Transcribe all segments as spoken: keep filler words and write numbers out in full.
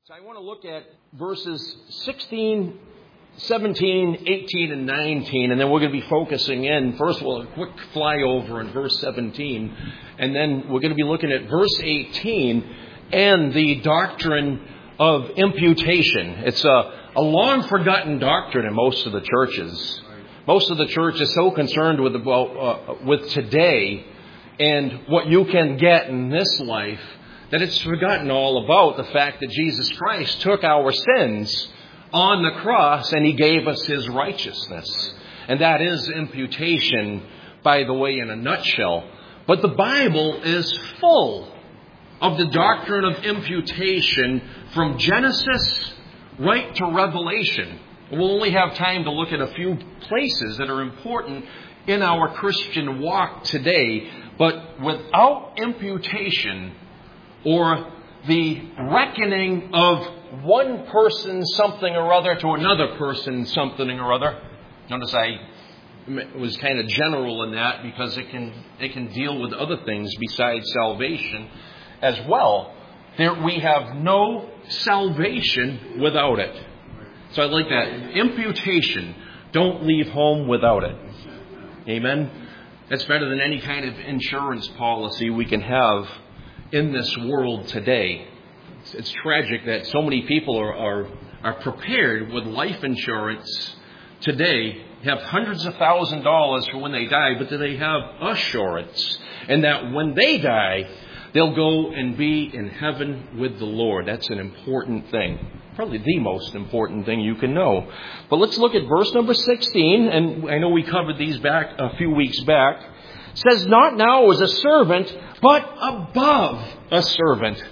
So I want to look at verses sixteen, seventeen, eighteen, and nineteen, and then we're going to be focusing in, first of all, a quick flyover in verse seventeen, and then we're going to be looking at verse eighteen and the doctrine of imputation. It's a, a long-forgotten doctrine in most of the churches. Most of the church is so concerned with, about, uh, with today and what you can get in this life that it's forgotten all about the fact that Jesus Christ took our sins on the cross and He gave us His righteousness. And that is imputation, by the way, in a nutshell. But the Bible is full of the doctrine of imputation from Genesis right to Revelation. We'll only have time to look at a few places that are important in our Christian walk today. But without imputation, or the reckoning of one person something or other to another person something or other. Notice I was kind of general in that because it can it can deal with other things besides salvation as well. There we have no salvation without it. So I like that. Imputation. Don't leave home without it. Amen. That's better than any kind of insurance policy we can have in this world today. It's, it's tragic that so many people are, are are prepared with life insurance today, have hundreds of thousand dollars for when they die, but do they have assurance? And that when they die, they'll go and be in heaven with the Lord. That's an important thing. Probably the most important thing you can know. But let's look at verse number sixteen, and I know we covered these back a few weeks back. It says, not now as a servant, but above a servant,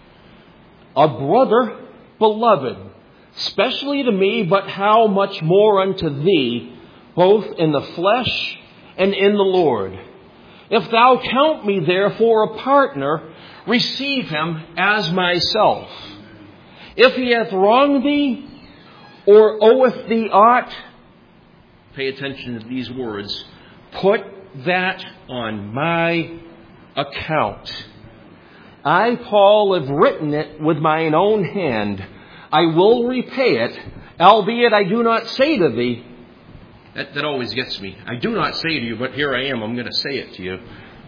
a brother beloved, specially to me, but how much more unto thee, both in the flesh and in the Lord. If thou count me therefore a partner, receive him as myself. If he hath wronged thee, or oweth thee aught, pay attention to these words, put that on my account. I, Paul, have written it with mine own hand. I will repay it, albeit I do not say to thee. That, that always gets me. I do not say to you, but here I am. I'm going to say it to you.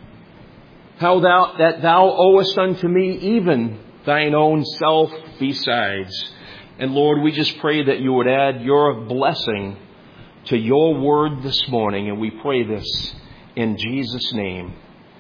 How thou that thou owest unto me even thine own self besides. And Lord, we just pray that you would add your blessing to your word this morning. And we pray this in Jesus' name.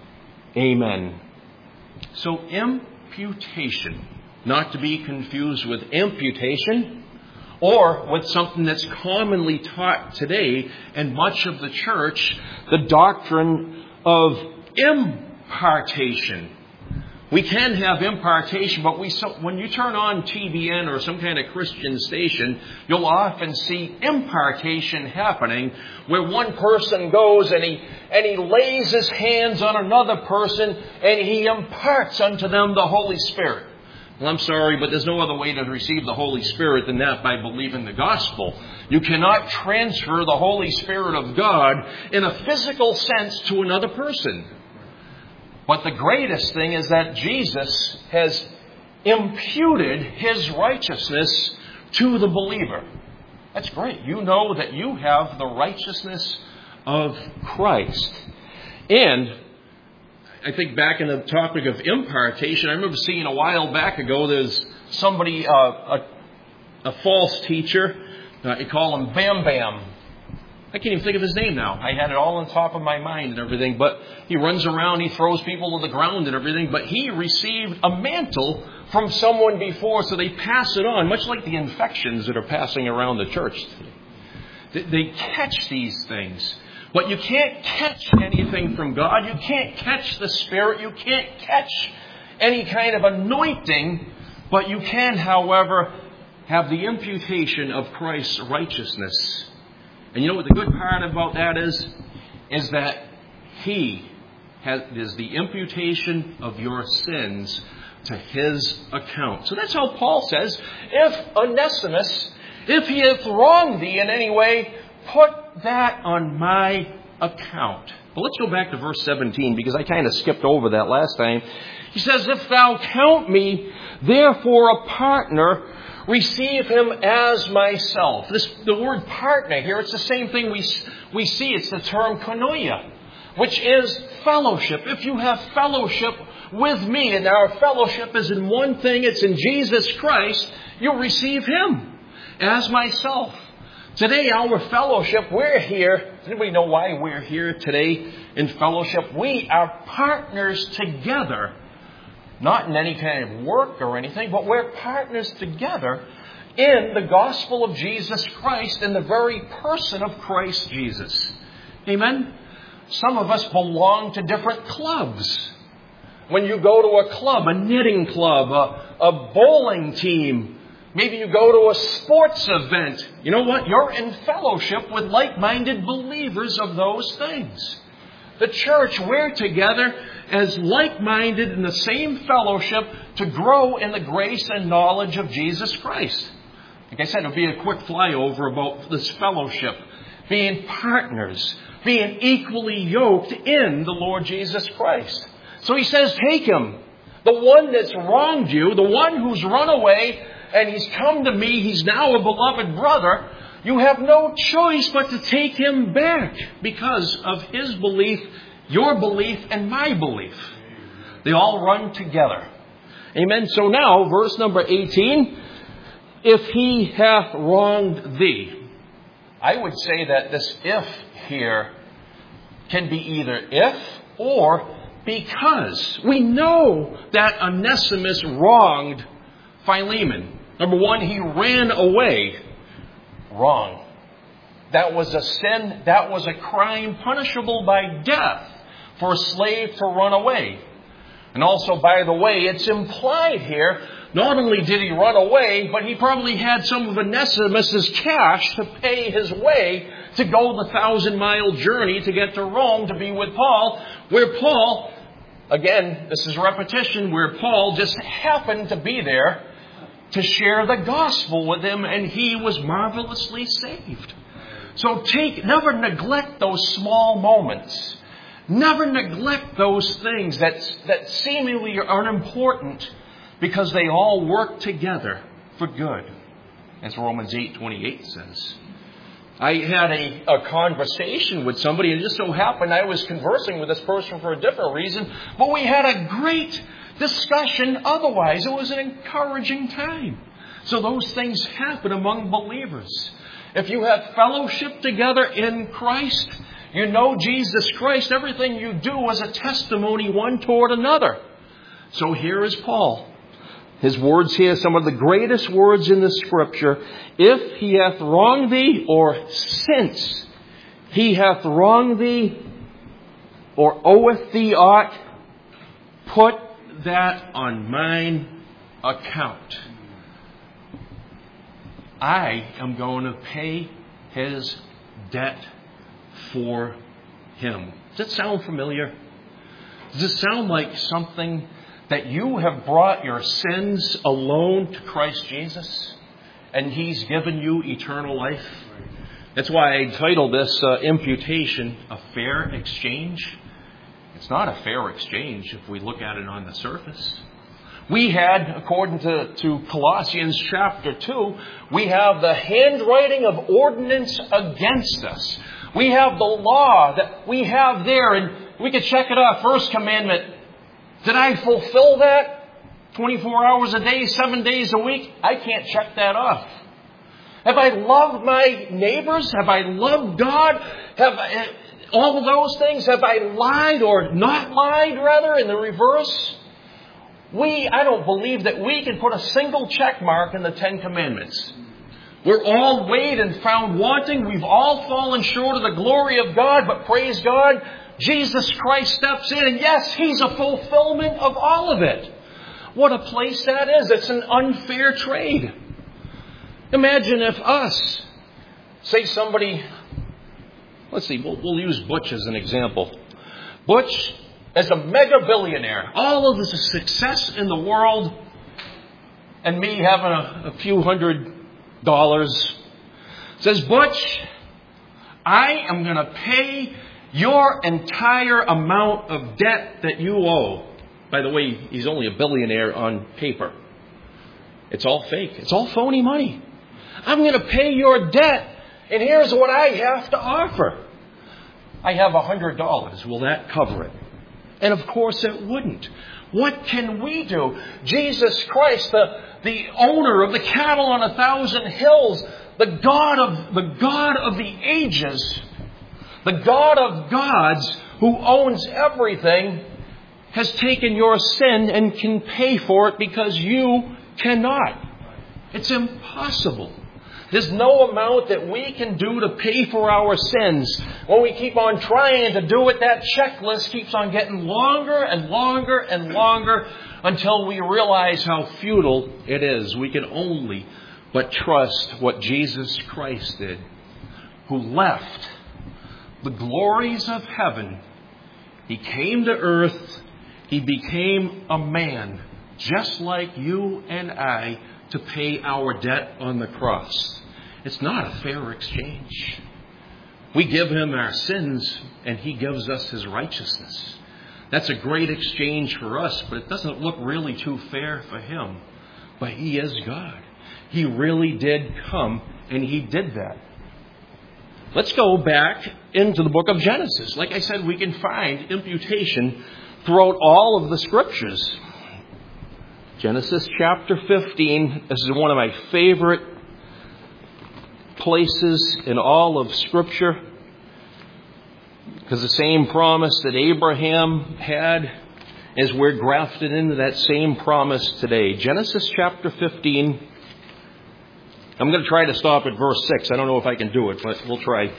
Amen. So imputation, not to be confused with imputation or with something that's commonly taught today in much of the church, the doctrine of impartation. We can have impartation, but we so, when you turn on T B N or some kind of Christian station, you'll often see impartation happening where one person goes and he and he lays his hands on another person and he imparts unto them the Holy Spirit. Well, I'm sorry, but there's no other way to receive the Holy Spirit than that by believing the gospel. You cannot transfer the Holy Spirit of God in a physical sense to another person. But the greatest thing is that Jesus has imputed His righteousness to the believer. That's great. You know that you have the righteousness of Christ. And I think back in the topic of impartation, I remember seeing a while back ago, there's somebody, uh, a, a false teacher, uh, you call him Bam Bam. I can't even think of his name now. I had it all on top of my mind and everything. But he runs around, he throws people to the ground and everything. But he received a mantle from someone before, so they pass it on, much like the infections that are passing around the church. They catch these things. But you can't catch anything from God. You can't catch the Spirit. You can't catch any kind of anointing. But you can, however, have the imputation of Christ's righteousness. And you know what the good part about that is? Is that He has is the imputation of your sins to His account. So that's how Paul says, if Onesimus, if he hath wronged thee in any way, put that on my account. But let's go back to verse seventeen, because I kind of skipped over that last time. He says, if thou count me therefore a partner, receive him as myself. This, the word partner here, it's the same thing we, we see. It's the term koinonia, which is fellowship. If you have fellowship with me, and our fellowship is in one thing, it's in Jesus Christ, you'll receive him as myself. Today, our fellowship, we're here. Does anybody know why we're here today in fellowship? We are partners together. Not in any kind of work or anything, but we're partners together in the gospel of Jesus Christ, in the very person of Christ Jesus. Amen? Some of us belong to different clubs. When you go to a club, a knitting club, a, a bowling team, maybe you go to a sports event. You know what? You're in fellowship with like-minded believers of those things. The church, we're together as like-minded in the same fellowship to grow in the grace and knowledge of Jesus Christ. Like I said, it'll be a quick flyover about this fellowship. Being partners, being equally yoked in the Lord Jesus Christ. So he says, take him. The one that's wronged you, the one who's run away, and he's come to me, he's now a beloved brother. You have no choice but to take him back because of his belief, your belief, and my belief. They all run together. Amen. So now, verse number eighteen, if he hath wronged thee. I would say that this if here can be either if or because. We know that Onesimus wronged Philemon. Number one, he ran away. Wrong. That was a sin. That was a crime punishable by death for a slave to run away. And also, by the way, it's implied here, not only did he run away, but he probably had some of Onesimus' cash to pay his way to go the thousand-mile journey to get to Rome to be with Paul, where Paul, again, this is repetition, where Paul just happened to be there to share the gospel with him, and he was marvelously saved. So take, never neglect those small moments. Never neglect those things that, that seemingly are unimportant, because they all work together for good, as Romans eight twenty-eight says. I had a, a conversation with somebody, and it just so happened I was conversing with this person for a different reason, but we had a great discussion otherwise. It was an encouraging time. So those things happen among believers. If you have fellowship together in Christ, you know Jesus Christ, everything you do is a testimony one toward another. So here is Paul. His words here, some of the greatest words in the Scripture. If he hath wronged thee, or since he hath wronged thee, or oweth thee aught, put that on mine account. I am going to pay his debt for him. Does it sound familiar? Does it sound like something that you have brought your sins alone to Christ Jesus, and he's given you eternal life? That's why I titled this uh, imputation, a fair exchange. It's not a fair exchange if we look at it on the surface. We had, according to, to Colossians chapter two, we have the handwriting of ordinance against us. We have the law that we have there, and we could check it off. First commandment, did I fulfill that? twenty-four hours a day, seven days a week? I can't check that off. Have I loved my neighbors? Have I loved God? Have I, all of those things? Have I lied or not lied, rather, in the reverse? We, I don't believe that we can put a single check mark in the Ten Commandments. We're all weighed and found wanting. We've all fallen short of the glory of God, but praise God, Jesus Christ steps in, and yes, he's a fulfillment of all of it. What a place that is. It's an unfair trade. Imagine if us, say somebody, let's see, we'll, we'll use Butch as an example. Butch, as a mega billionaire, all of the success in the world, and me having a, a few hundred dollars, says, Butch, I am going to pay Your entire amount of debt that you owe. By the way, he's only a billionaire on paper. It's all fake. It's all phony money. I'm going to pay your debt, and here's what I have to offer. I have one hundred dollars. Will that cover it? And of course it wouldn't. What can we do? Jesus Christ, the, the owner of the cattle on a thousand hills, the God of the God of the ages, the God of gods who owns everything, has taken your sin and can pay for it because you cannot. It's impossible. There's no amount that we can do to pay for our sins. When we keep on trying to do it, that checklist keeps on getting longer and longer and longer until we realize how futile it is. We can only but trust what Jesus Christ did, who left the glories of heaven. He came to earth. He became a man, just like you and I, to pay our debt on the cross. It's not a fair exchange. We give him our sins, and he gives us his righteousness. That's a great exchange for us, but it doesn't look really too fair for him. But he is God. He really did come, and he did that. Let's go back into the book of Genesis. Like I said, we can find imputation throughout all of the Scriptures. Genesis chapter fifteen. This is one of my favorite places in all of Scripture, because the same promise that Abraham had, as we're grafted into that same promise today. Genesis chapter fifteen. I'm going to try to stop at verse six. I don't know if I can do it, but we'll try.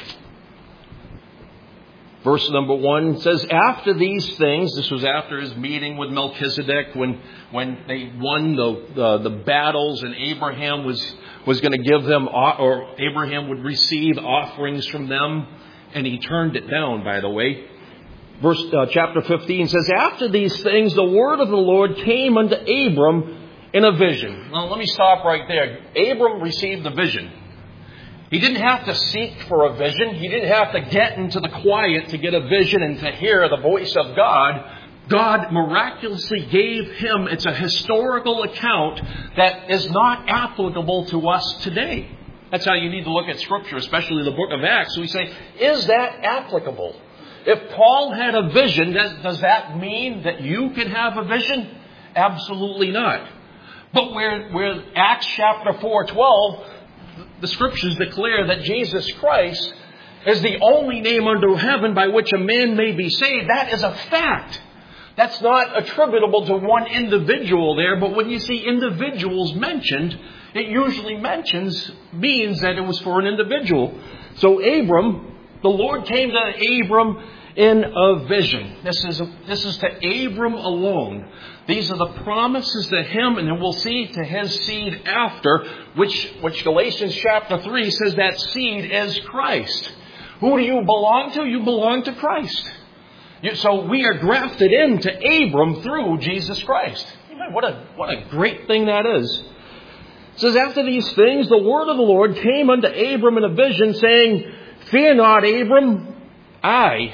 Verse number one says, after these things, this was after his meeting with Melchizedek, when when they won the the, the battles, and Abraham was was going to give them, or Abraham would receive offerings from them, and he turned it down, by the way. Verse uh, chapter fifteen says, after these things, the word of the Lord came unto Abram in a vision. Now, let me stop right there. Abram received the vision. He didn't have to seek for a vision. He didn't have to get into the quiet to get a vision and to hear the voice of God. God miraculously gave him, it's a historical account that is not applicable to us today. That's how you need to look at Scripture, especially the book of Acts. We say, is that applicable? If Paul had a vision, does, does that mean that you can have a vision? Absolutely not. But where, where Acts chapter four twelve, the Scriptures declare that Jesus Christ is the only name under heaven by which a man may be saved. That is a fact. That's not attributable to one individual there, but when you see individuals mentioned, it usually mentions, means that it was for an individual. So Abram, the Lord came to Abram in a vision. This is, this is to Abram alone. These are the promises to him, and then we'll see to his seed after, which, which Galatians chapter three says that seed is Christ. Who do you belong to? You belong to Christ. You, so we are grafted into Abram through Jesus Christ. What a, what a great thing that is. It says, after these things, the word of the Lord came unto Abram in a vision, saying, fear not, Abram, I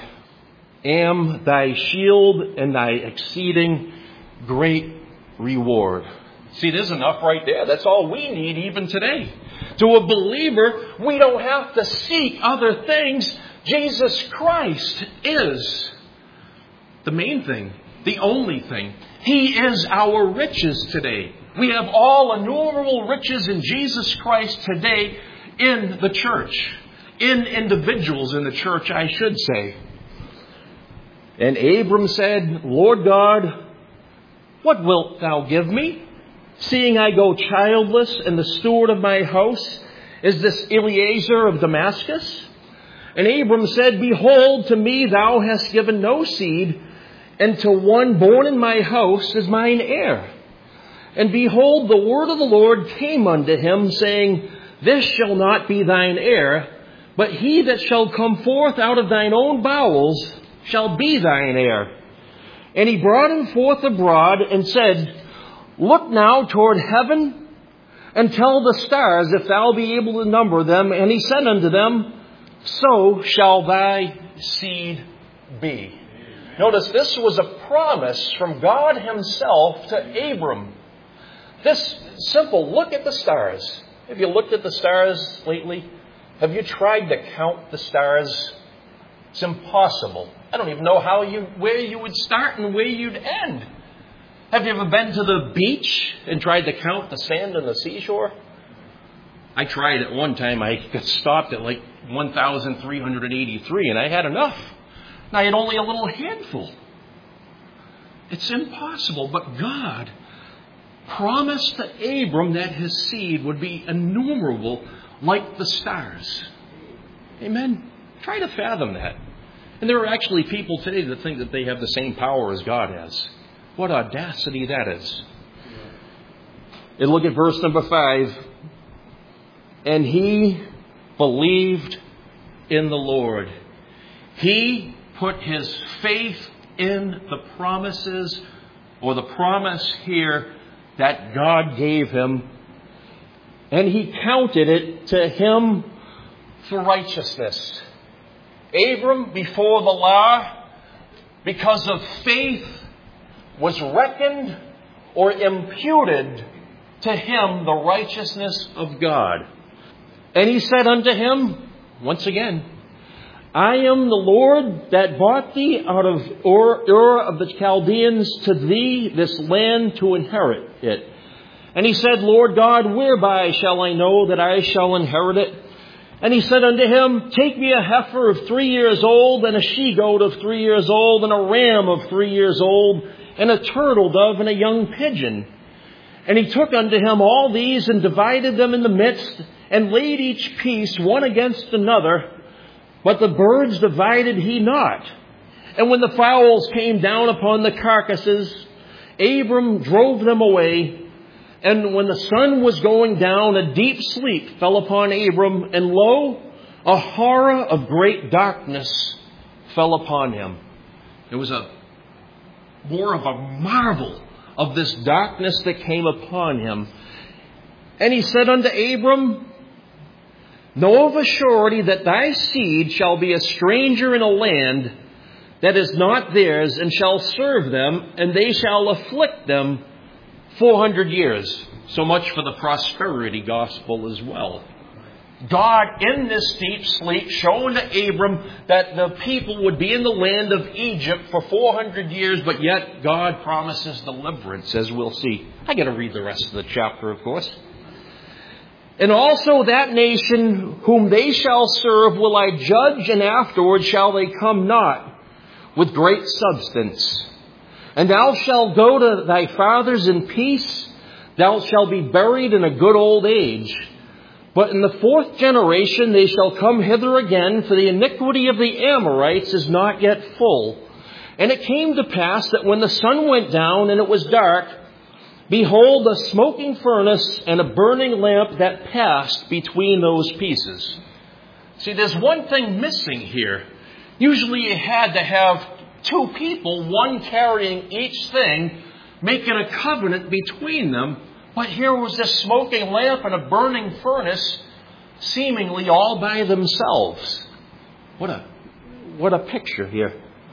am thy shield and thy exceeding great reward. See, there's enough right there. That's all we need even today. To a believer, we don't have to seek other things. Jesus Christ is the main thing, the only thing. He is our riches today. We have all innumerable riches in Jesus Christ today in the church. In individuals in the church, I should say. And Abram said, Lord God, what wilt thou give me? Seeing I go childless, and the steward of my house is this Eliezer of Damascus? And Abram said, behold, to me thou hast given no seed, and to one born in my house is mine heir. And behold, the word of the Lord came unto him, saying, this shall not be thine heir, but he that shall come forth out of thine own bowels shall be thine heir. And he brought him forth abroad and said, look now toward heaven and tell the stars if thou be able to number them. And he said unto them, so shall thy seed be. Notice this was a promise from God Himself to Abram. This simple, look at the stars. Have you looked at the stars lately? Have you tried to count the stars? It's impossible. I don't even know how you, where you would start and where you'd end. Have you ever been to the beach and tried to count the sand on the seashore? I tried it one time. I got stopped at like one thousand three hundred eighty-three, and I had enough. And I had only a little handful. It's impossible, but God promised to Abram that his seed would be innumerable like the stars. Amen? Try to fathom that. And there are actually people today that think that they have the same power as God has. What audacity that is. And look at verse number five. And he believed in the Lord. He put his faith in the promises, or the promise here that God gave him. And he counted it to him for righteousness. Abram, before the law, because of faith, was reckoned or imputed to him the righteousness of God. And he said unto him, once again, I am the Lord that brought thee out of Ur, Ur of the Chaldeans to thee this land to inherit it. And he said, Lord God, whereby shall I know that I shall inherit it? And he said unto him, take me a heifer of three years old, and a she-goat of three years old, and a ram of three years old, and a turtle dove, and a young pigeon. And he took unto him all these, and divided them in the midst, and laid each piece one against another. But the birds divided he not. And when the fowls came down upon the carcasses, Abram drove them away. And when the sun was going down, a deep sleep fell upon Abram, and lo, a horror of great darkness fell upon him. It was a more of a marvel of this darkness that came upon him. And he said unto Abram, know of a surety that thy seed shall be a stranger in a land that is not theirs, and shall serve them, and they shall afflict them four hundred years. So much for the prosperity gospel as well. God, in this deep sleep, showing to Abram that the people would be in the land of Egypt for four hundred years, but yet God promises deliverance, as we'll see. I got to read the rest of the chapter, of course. And also that nation whom they shall serve will I judge, and afterward shall they come not with great substance. And thou shalt go to thy fathers in peace. Thou shalt be buried in a good old age. But in the fourth generation they shall come hither again, for the iniquity of the Amorites is not yet full. And it came to pass that when the sun went down and it was dark, behold, a smoking furnace and a burning lamp that passed between those pieces. See, there's one thing missing here. Usually you had to have two people, one carrying each thing, making a covenant between them. But here was this smoking lamp and a burning furnace, seemingly all by themselves. What a, what a picture here.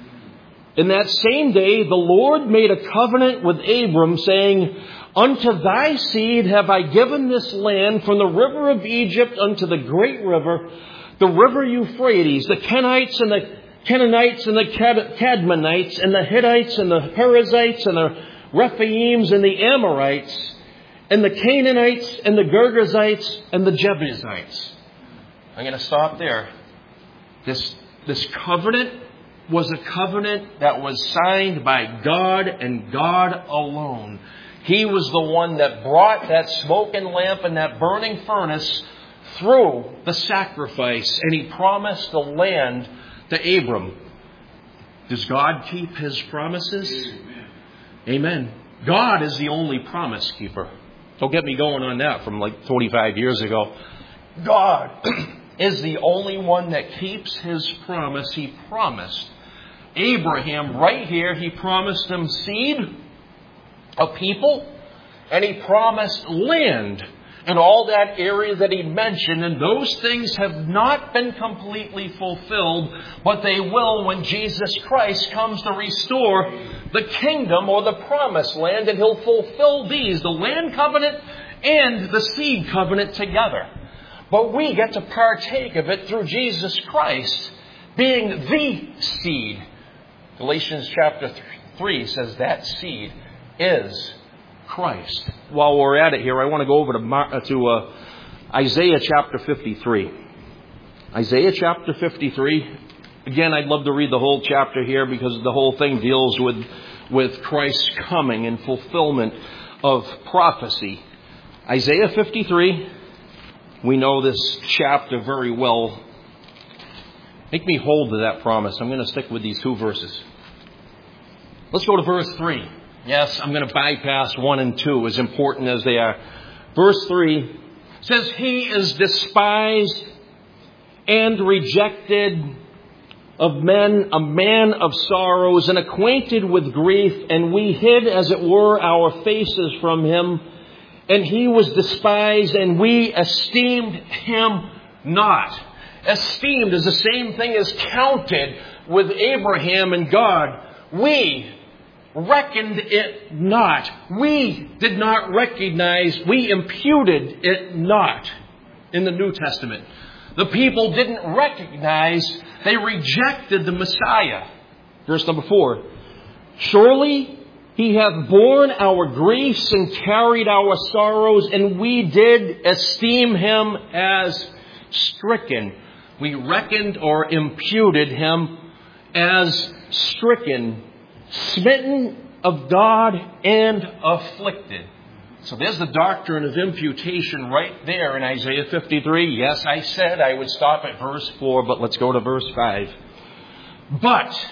In that same day, the Lord made a covenant with Abram, saying, unto thy seed have I given this land from the river of Egypt unto the great river, the river Euphrates, the Kenites and the Canaanites and the Cadmonites and the Hittites and the Perizzites and the Rephaims and the Amorites and the Canaanites and the Girgazites and the Jebusites. I'm going to stop there. This, this covenant was a covenant that was signed by God and God alone. He was the one that brought that smoking lamp and that burning furnace through the sacrifice, and He promised the land to Abram. Does God keep His promises? Amen. Amen. God is the only promise keeper. Don't get me going on that from like forty-five years ago. God is the only one that keeps His promise. He promised Abraham right here, He promised him seed, a people, and He promised land. and all that area that he mentioned, and those things have not been completely fulfilled, but they will when Jesus Christ comes to restore the kingdom or the promised land, and he'll fulfill these, the land covenant and the seed covenant together. But we get to partake of it through Jesus Christ being the seed. Galatians chapter three says that seed is Christ. While we're at it here, I want to go over to, Mar- to uh, Isaiah chapter fifty-three. Isaiah chapter fifty-three. Again, I'd love to read the whole chapter here because the whole thing deals with, with Christ's coming and fulfillment of prophecy. Isaiah fifty-three. We know this chapter very well. Make me hold to that promise. I'm going to stick with these two verses. Let's go to verse three. Yes, I'm going to bypass one and two, as important as they are. Verse three says, He is despised and rejected of men, a man of sorrows and acquainted with grief, and we hid, as it were, our faces from him. And he was despised, and we esteemed him not. Esteemed is the same thing as counted with Abraham and God. We reckoned it not. We did not recognize, we imputed it not in the New Testament. The people didn't recognize, they rejected the Messiah. Verse number four. Surely he hath borne our griefs and carried our sorrows, and we did esteem him as stricken. We reckoned or imputed him as stricken, smitten of God and afflicted. So there's the doctrine of imputation right there in Isaiah fifty-three. Yes, I said I would stop at verse four, but let's go to verse five. But,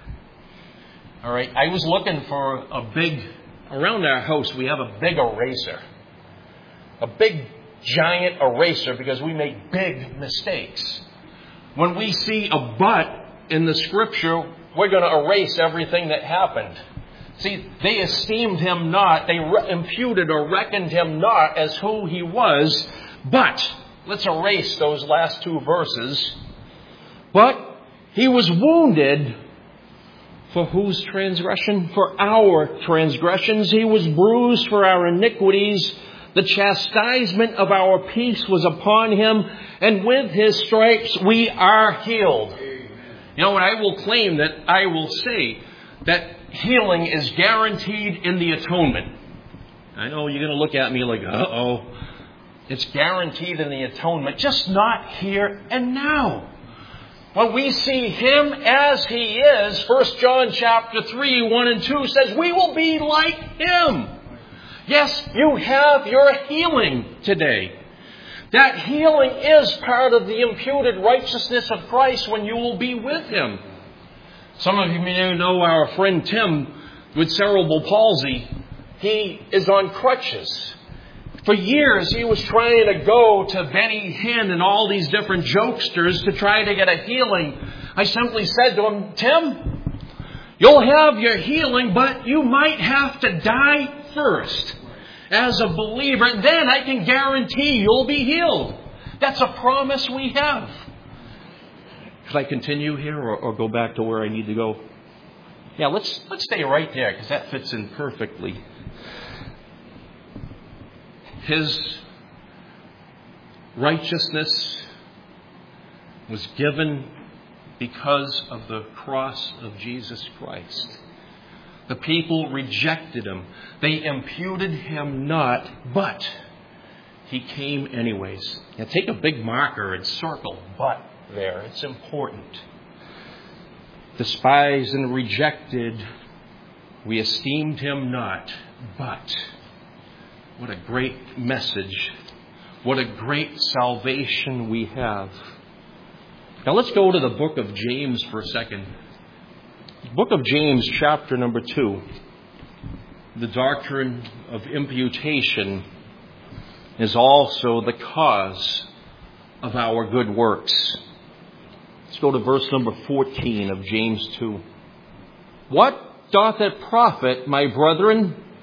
all right, I was looking for a big, around our house we have a big eraser. A big, giant eraser because we make big mistakes. When we see a but in the Scripture, we're going to erase everything that happened. See, they esteemed him not. They re- imputed or reckoned him not as who he was. But, let's erase those last two verses. But he was wounded for whose transgression? For our transgressions. He was bruised for our iniquities. The chastisement of our peace was upon him, and with his stripes we are healed. You know, and I will claim that I will say that healing is guaranteed in the atonement. I know you're going to look at me like, uh-oh. It's guaranteed in the atonement, just not here and now. When we see him as he is, First John chapter three, one and two says, we will be like him. Yes, you have your healing today. That healing is part of the imputed righteousness of Christ when you will be with him. Some of you may know our friend Tim with cerebral palsy. He is on crutches. For years he was trying to go to Benny Hinn and all these different jokesters to try to get a healing. I simply said to him, Tim, you'll have your healing, but you might have to die first as a believer. And then I can guarantee you'll be healed. That's a promise we have. Should I continue here or, or go back to where I need to go? Yeah, let's let's stay right there because that fits in perfectly. His righteousness was given because of the cross of Jesus Christ. The people rejected him. They imputed him not, but he came anyways. Now take a big marker and circle but there. It's important. Despised and rejected, we esteemed him not, but what a great message. What a great salvation we have. Now let's go to the book of James for a second. Book of James, chapter number two. The doctrine of imputation is also the cause of our good works. Let's go to verse number fourteen of James two. What doth it profit, my brethren,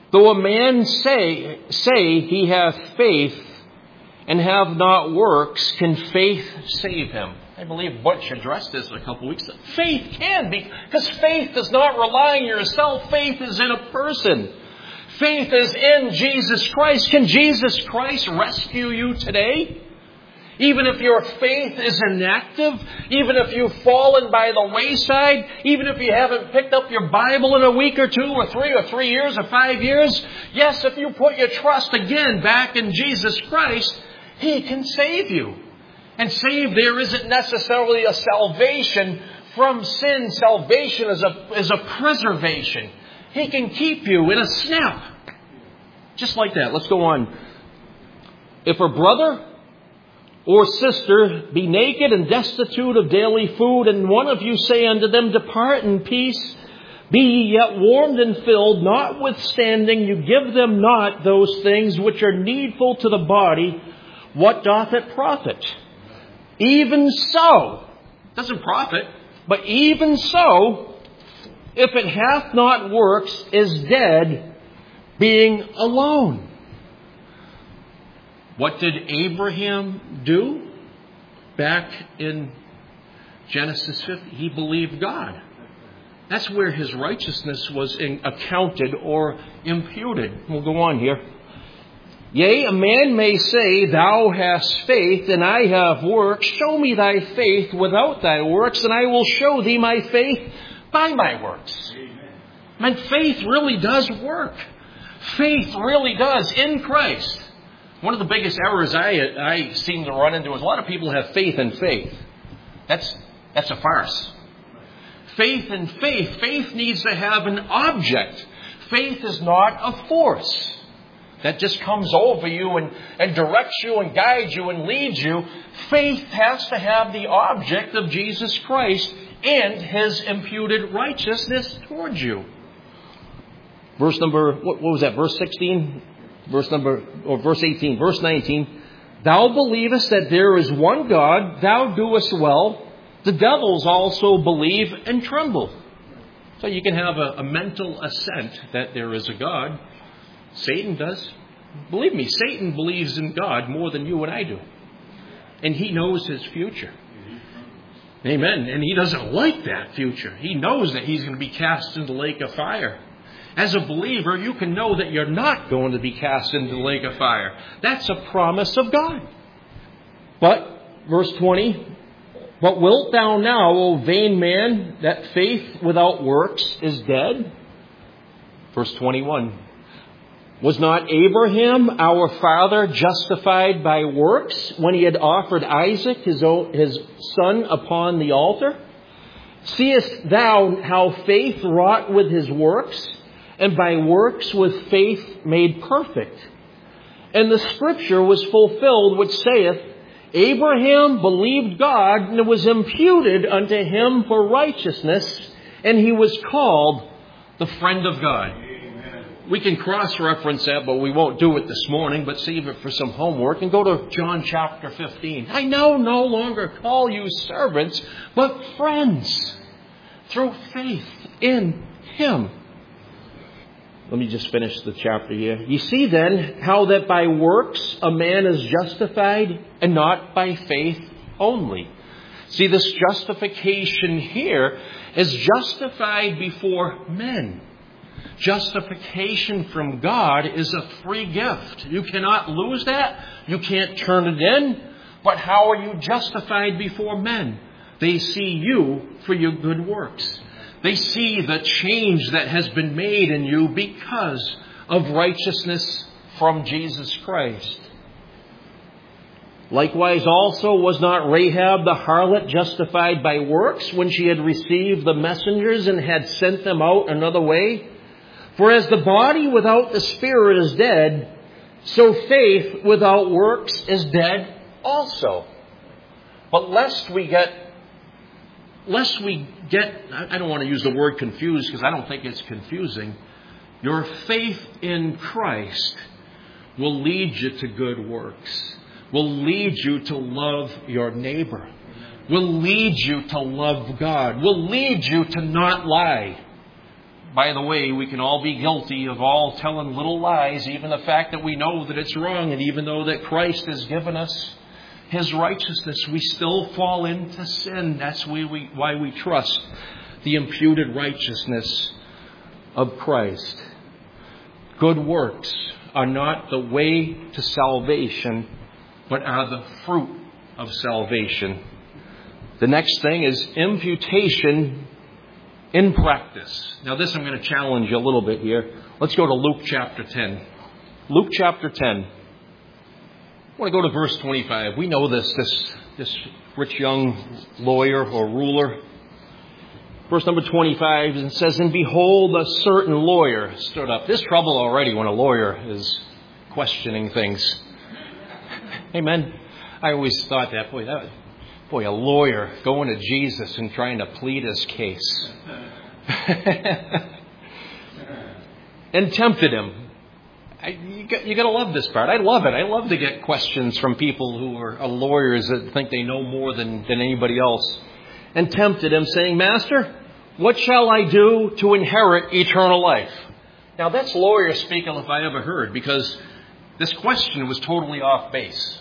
Though a man say, say he hath faith and have not works, can faith save him? I believe Butch addressed this a couple weeks ago. Faith can be, because faith does not rely on yourself. Faith is in a person. Faith is in Jesus Christ. Can Jesus Christ rescue you today? Even if your faith is inactive, even if you've fallen by the wayside, even if you haven't picked up your Bible in a week or two or three or three years or five years, yes, if you put your trust again back in Jesus Christ, He can save you. And save there isn't necessarily a salvation from sin. Salvation is a, is a preservation. He can keep you in a snap. Just like that. Let's go on. If a brother or sister be naked and destitute of daily food, and one of you say unto them, Depart in peace, be ye yet warmed and filled, notwithstanding you give them not those things which are needful to the body, what doth it profit? Even so, doesn't profit, but even so, if it hath not works, is dead, being alone. What did Abraham do back in Genesis fifty? He believed God. That's where his righteousness was in, accounted or imputed. We'll go on here. Yea, a man may say, Thou hast faith, and I have works. Show me thy faith without thy works, and I will show thee my faith by my works. Amen. I mean, faith really does work. Faith really does in Christ. One of the biggest errors I I seem to run into is a lot of people have faith in faith. That's that's a farce. Faith in faith. Faith needs to have an object. Faith is not a force that just comes over you and, and directs you and guides you and leads you. Faith has to have the object of Jesus Christ and His imputed righteousness towards you. Verse number, what, what was that? Verse sixteen? Verse number, or verse eighteen. Verse nineteen. Thou believest that there is one God, thou doest well. The devils also believe and tremble. So you can have a, a mental assent that there is a God. Satan does. Believe me, Satan believes in God more than you and I do. And he knows his future. Amen. And he doesn't like that future. He knows that he's going to be cast into the lake of fire. As a believer, you can know that you're not going to be cast into the lake of fire. That's a promise of God. But, verse twenty, But wilt thou now, O vain man, that faith without works is dead? Verse twenty-one. Was not Abraham, our father, justified by works when he had offered Isaac, his own, his son, upon the altar? Seest thou how faith wrought with his works, and by works was faith made perfect? And the scripture was fulfilled which saith, Abraham believed God, and it was imputed unto him for righteousness, and he was called the friend of God. We can cross-reference that, but we won't do it this morning, but save it for some homework and go to John chapter fifteen. I now no longer call you servants, but friends, through faith in Him. Let me just finish the chapter here. You see then how that by works a man is justified and not by faith only. See, this justification here is justified before men. Justification from God is a free gift. You cannot lose that. You can't turn it in. But how are you justified before men? They see you for your good works. They see the change that has been made in you because of righteousness from Jesus Christ. Likewise also was not Rahab the harlot justified by works when she had received the messengers and had sent them out another way? For as the body without the spirit is dead, so faith without works is dead also. But lest we get, lest we get, I don't want to use the word confused because I don't think it's confusing. Your faith in Christ will lead you to good works, will lead you to love your neighbor, will lead you to love God, will lead you to not lie, By the way, we can all be guilty of all telling little lies, even the fact that we know that it's wrong, and even though that Christ has given us His righteousness, we still fall into sin. That's why we, why we trust the imputed righteousness of Christ. Good works are not the way to salvation, but are the fruit of salvation. The next thing is imputation in practice. Now this I'm going to challenge you a little bit here. Let's go to Luke chapter ten. Luke chapter ten. I want to go to verse twenty-five. We know this, this, this rich young lawyer or ruler. Verse number twenty-five, it says, "And behold, a certain lawyer stood up." There's trouble already when a lawyer is questioning things. Amen. I always thought that, boy, that, boy, a lawyer going to Jesus and trying to plead his case. And tempted him. I, you got, you got to love this part. I love it. I love to get questions from people who are, are lawyers that think they know more than, than anybody else. And tempted him, saying, "Master, what shall I do to inherit eternal life?" Now that's lawyer speaking if I ever heard, because this question was totally off base.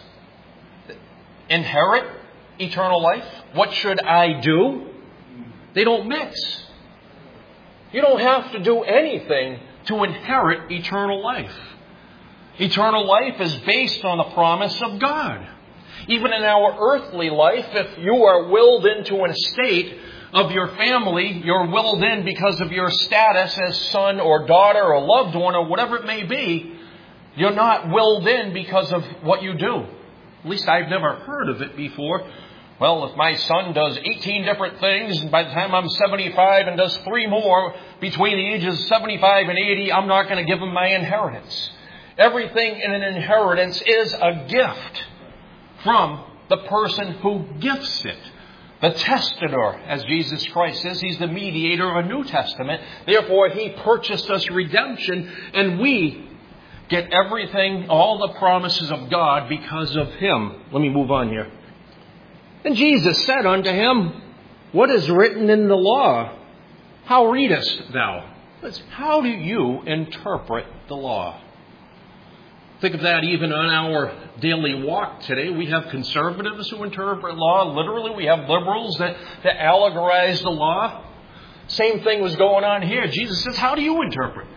Inherit eternal life? What should I do? They don't mix. You don't have to do anything to inherit eternal life. Eternal life is based on the promise of God. Even in our earthly life, if you are willed into an estate of your family, you're willed in because of your status as son or daughter or loved one or whatever it may be. You're not willed in because of what you do. At least I've never heard of it before. Well, if my son does eighteen different things, and by the time I'm seventy-five and does three more between the ages of seventy-five and eighty, I'm not going to give him my inheritance. Everything in an inheritance is a gift from the person who gifts it. The testator, as Jesus Christ says, He's the mediator of a New Testament. Therefore, He purchased us redemption, and we get everything, all the promises of God because of Him. Let me move on here. And Jesus said unto him, "What is written in the law? How readest thou?" How do you interpret the law? Think of that even on our daily walk today. We have conservatives who interpret law literally. We have liberals that, that allegorize the law. Same thing was going on here. Jesus says, how do you interpret?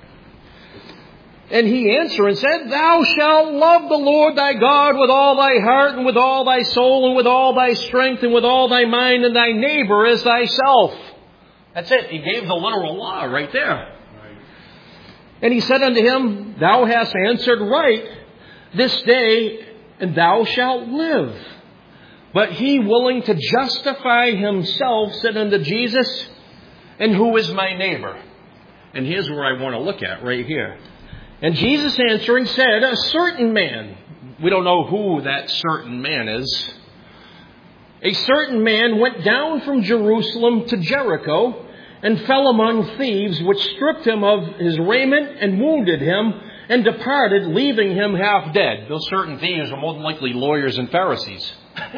And he answered and said, "Thou shalt love the Lord thy God with all thy heart and with all thy soul and with all thy strength and with all thy mind, and thy neighbor as thyself." That's it. He gave the literal law right there. Right. And he said unto him, "Thou hast answered right this day, and thou shalt live." But he, willing to justify himself, said unto Jesus, "And who is my neighbor?" And here's where I want to look at right here. And Jesus answering said, "A certain man." We don't know who that certain man is. "A certain man went down from Jerusalem to Jericho and fell among thieves, which stripped him of his raiment and wounded him and departed, leaving him half dead." Those certain thieves are more than likely lawyers and Pharisees.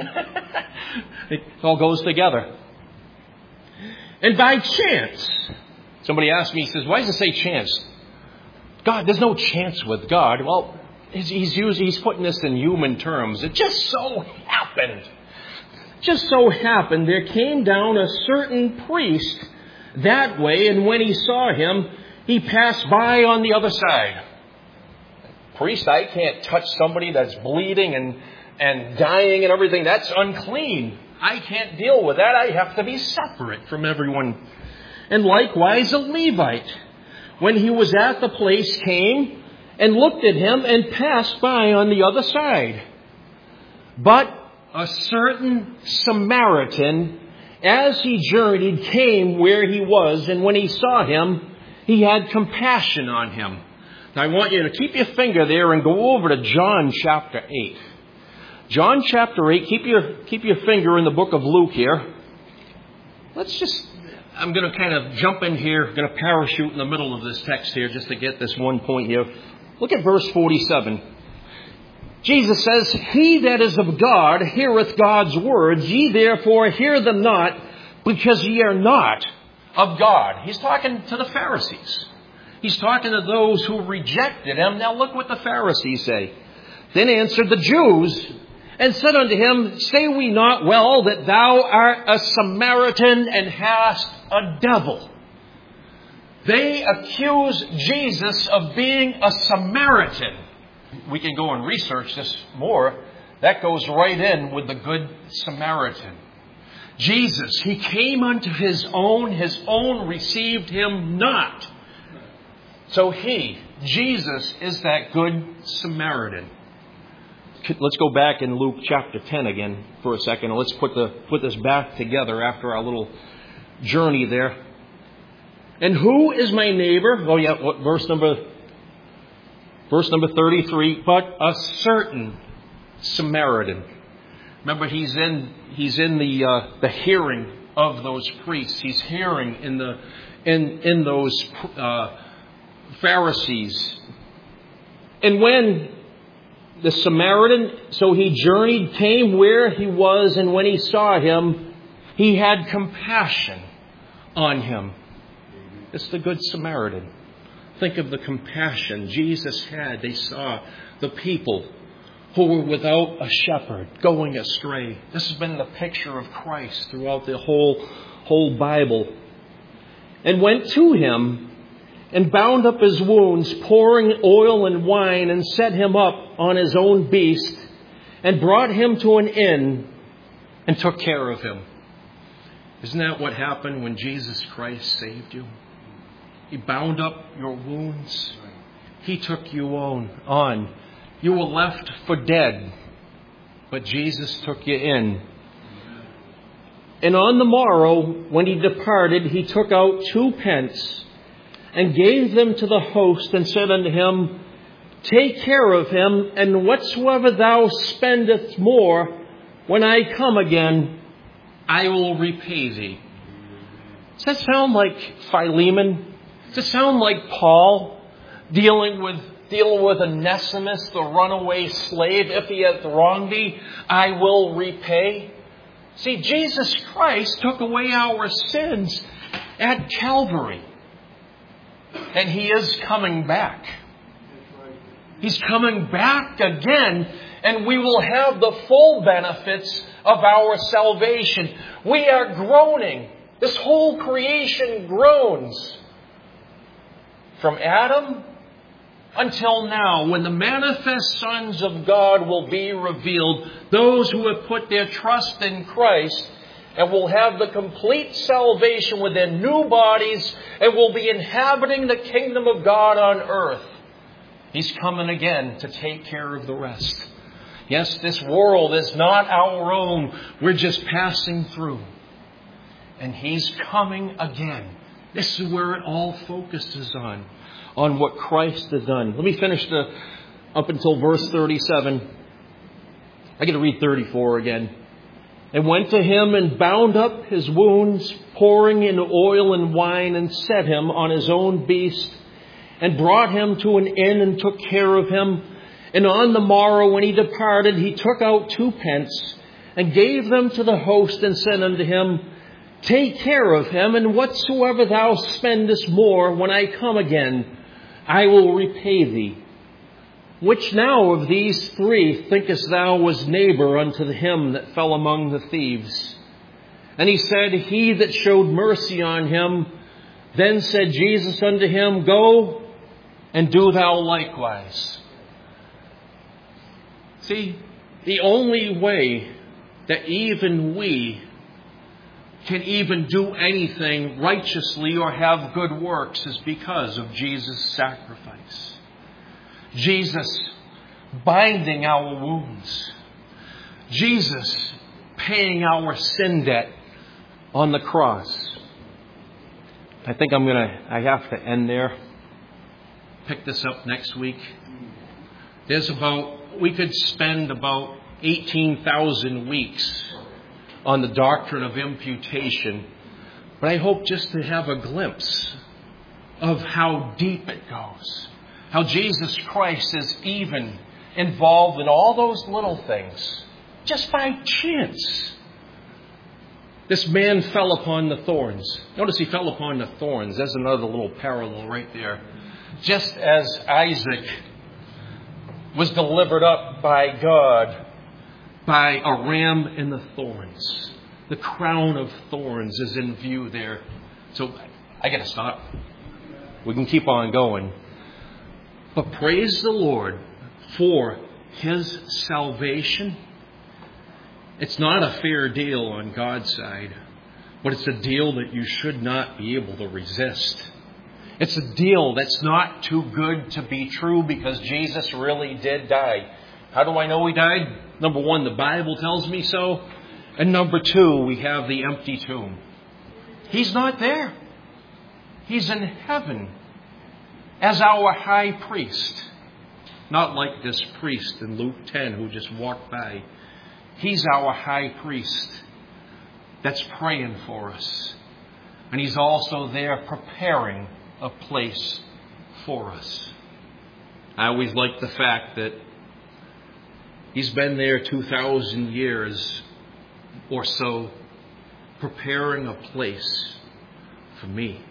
It all goes together. "And by chance," somebody asked me, he says, "Why does it say chance? God, there's no chance with God." Well, he's, he's, using, he's putting this in human terms. It just so happened. Just so happened there came down a certain priest that way, and when he saw him, he passed by on the other side. Priest, I can't touch somebody that's bleeding and, and dying and everything. That's unclean. I can't deal with that. I have to be separate from everyone. "And likewise a Levite, when he was at the place, came and looked at him and passed by on the other side. But a certain Samaritan, as he journeyed, came where he was, and when he saw him, he had compassion on him." Now I want you to keep your finger there and go over to John chapter eight. John chapter eight, keep your, keep your finger in the book of Luke here. Let's just... I'm going to kind of jump in here, I'm going to parachute in the middle of this text here just to get this one point here. Look at verse forty-seven. Jesus says, "He that is of God heareth God's words. Ye therefore hear them not, because ye are not of God. He's talking to the Pharisees. He's talking to those who rejected him. Now look what the Pharisees say. Then answered the Jews and said unto him, say we not well that thou art a Samaritan and hast a devil? They accuse Jesus of being a Samaritan. We can go and research this more. That goes right in with the Good Samaritan. Jesus, he came unto his own, his own received him not. So he, Jesus, is that Good Samaritan. Let's go back in Luke chapter ten again for a second. Let's put the put this back together after our little journey there. And who is my neighbor? Oh yeah, what, verse number verse number thirty-three. But a certain Samaritan. Remember, he's in he's in the uh, the hearing of those priests. He's hearing in the in in those uh, Pharisees. And when the Samaritan, so he journeyed, came where he was, and when he saw him, he had compassion on him. It's the Good Samaritan. Think of the compassion Jesus had. They saw the people who were without a shepherd, going astray. This has been the picture of Christ throughout the whole, whole Bible. And went to him and bound up his wounds, pouring oil and wine, and set him up on his own beast, and brought him to an inn, and took care of him. Isn't that what happened when Jesus Christ saved you? He bound up your wounds. He took you on. on. You were left for dead, but Jesus took you in. And on the morrow, when he departed, he took out two pence, and gave them to the host, and said unto him, take care of him, and whatsoever thou spendest more, when I come again, I will repay thee. Does that sound like Philemon? Does it sound like Paul dealing with dealing with Onesimus, the runaway slave? If he hath wronged thee, I will repay. See, Jesus Christ took away our sins at Calvary. And he is coming back. He's coming back again, and we will have the full benefits of our salvation. We are groaning. This whole creation groans. From Adam until now, when the manifest sons of God will be revealed, those who have put their trust in Christ and will have the complete salvation with their new bodies and will be inhabiting the kingdom of God on earth. He's coming again to take care of the rest. Yes, this world is not our own. We're just passing through. And He's coming again. This is where it all focuses on, on what Christ has done. Let me finish the up until verse thirty-seven. I got to read thirty-four again. And went to him and bound up his wounds, pouring in oil and wine, and set him on his own beast, and brought him to an inn and took care of him. And on the morrow when he departed, he took out two pence and gave them to the host, and said unto him, take care of him, and whatsoever thou spendest more, when I come again, I will repay thee. Which now of these three thinkest thou was neighbor unto him that fell among the thieves? And he said, he that showed mercy on him. Then said Jesus unto him, go and do thou likewise. See, the only way that even we can even do anything righteously or have good works is because of Jesus' sacrifice. Jesus binding our wounds. Jesus paying our sin debt on the cross. I think I'm going to, I have to end there. Pick this up next week. There's about, we could spend about eighteen thousand weeks on the doctrine of imputation. But I hope just to have a glimpse of how deep it goes. How Jesus Christ is even involved in all those little things. Just by chance. This man fell upon the thorns. Notice he fell upon the thorns. There's another little parallel right there. Just as Isaac was delivered up by God by a ram in the thorns. The crown of thorns is in view there. So I got to stop. We can keep on going. But praise the Lord for His salvation. It's not a fair deal on God's side, but it's a deal that you should not be able to resist. It's a deal that's not too good to be true because Jesus really did die. How do I know He died? Number one, the Bible tells me so. And number two, we have the empty tomb. He's not there. He's in heaven as our high priest. Not like this priest in Luke ten who just walked by. He's our high priest that's praying for us. And He's also there preparing a place for us. I always like the fact that He's been there two thousand years or so preparing a place for me.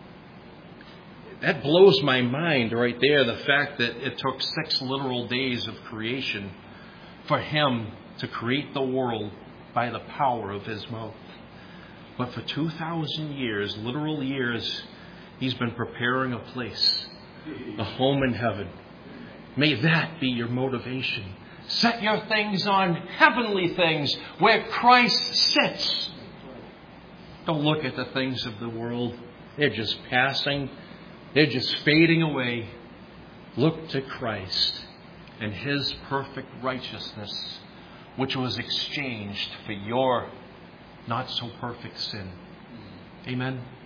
That blows my mind right there, the fact that it took six literal days of creation for Him to create the world by the power of His mouth. But for two thousand years, literal years, He's been preparing a place, a home in heaven. May that be your motivation. Set your things on heavenly things where Christ sits. Don't look at the things of the world. They're just passing. They're just fading away. Look to Christ and His perfect righteousness, which was exchanged for your not so perfect sin. Amen.